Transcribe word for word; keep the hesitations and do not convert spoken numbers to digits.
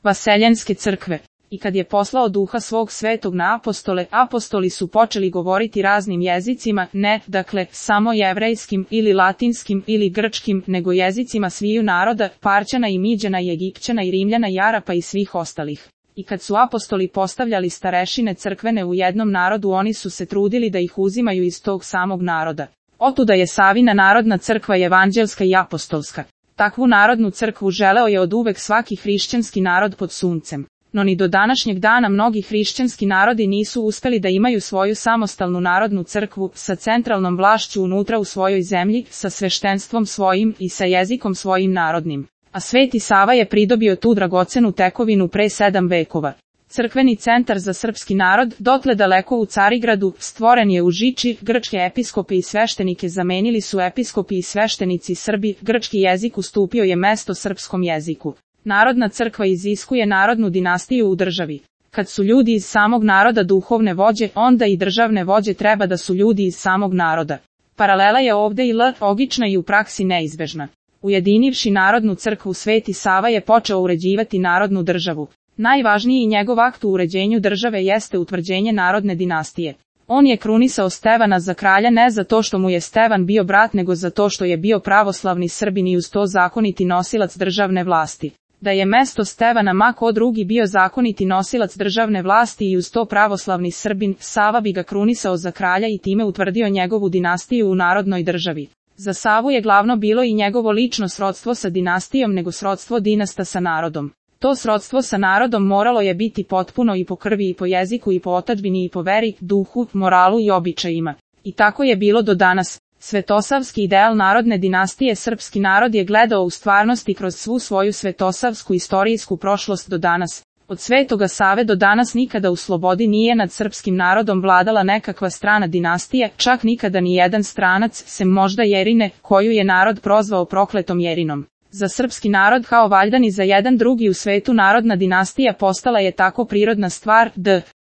vaseljenske crkve. I kad je poslao duha svog svetog na apostole, apostoli su počeli govoriti raznim jezicima, ne, dakle, samo jevrejskim ili latinskim ili grčkim, nego jezicima sviju naroda, Parćana i Miđana i Egipćana i Rimljana i Arapa i svih ostalih. I kad su apostoli postavljali starešine crkvene u jednom narodu, oni su se trudili da ih uzimaju iz tog samog naroda. Otuda je Savina narodna crkva evanđelska i apostolska. Takvu narodnu crkvu želeo je oduvek svaki hrišćanski narod pod suncem. No ni do današnjeg dana mnogi hrišćanski narodi nisu uspeli da imaju svoju samostalnu narodnu crkvu, sa centralnom vlašću unutra u svojoj zemlji, sa sveštenstvom svojim i sa jezikom svojim narodnim. A Sveti Sava je pridobio tu dragocenu tekovinu pre sedam vekova. Crkveni centar za srpski narod, dotle daleko u Carigradu, stvoren je u Žiči, grčke episkope i sveštenike zamenili su episkopi i sveštenici Srbi, grčki jezik ustupio je mesto srpskom jeziku. Narodna crkva iziskuje narodnu dinastiju u državi. Kad su ljudi iz samog naroda duhovne vođe, onda i državne vođe treba da su ljudi iz samog naroda. Paralela je ovde i logična i u praksi neizbežna. Ujedinivši narodnu crkvu, Sveti Sava je počeo uređivati narodnu državu. Najvažniji njegov akt u uređenju države jeste utvrđenje narodne dinastije. On je krunisao Stevana za kralja ne zato što mu je Stevan bio brat, nego zato što je bio pravoslavni Srbin i uz to zakoniti nosilac državne vlasti. Da je mesto Stevana ma ko drugi bio zakoniti nosilac državne vlasti i uz to pravoslavni Srbin, Sava bi ga krunisao za kralja i time utvrdio njegovu dinastiju u narodnoj državi. Za Savu je glavno bilo i njegovo lično srodstvo sa dinastijom nego srodstvo dinasta sa narodom. To srodstvo sa narodom moralo je biti potpuno i po krvi i po jeziku i po otadžbini i po veri, duhu, moralu i običajima. I tako je bilo do danas. Svetosavski ideal narodne dinastije srpski narod je gledao u stvarnosti kroz svu svoju svetosavsku istorijsku prošlost do danas. Od Svetoga Save do danas nikada u slobodi nije nad srpskim narodom vladala nekakva strana dinastija, čak nikada ni jedan stranac, sem možda Jerine, koju je narod prozvao prokletom Jerinom. Za srpski narod kao valjda ni za jedan drugi u svetu narodna dinastija postala je tako prirodna stvar, d.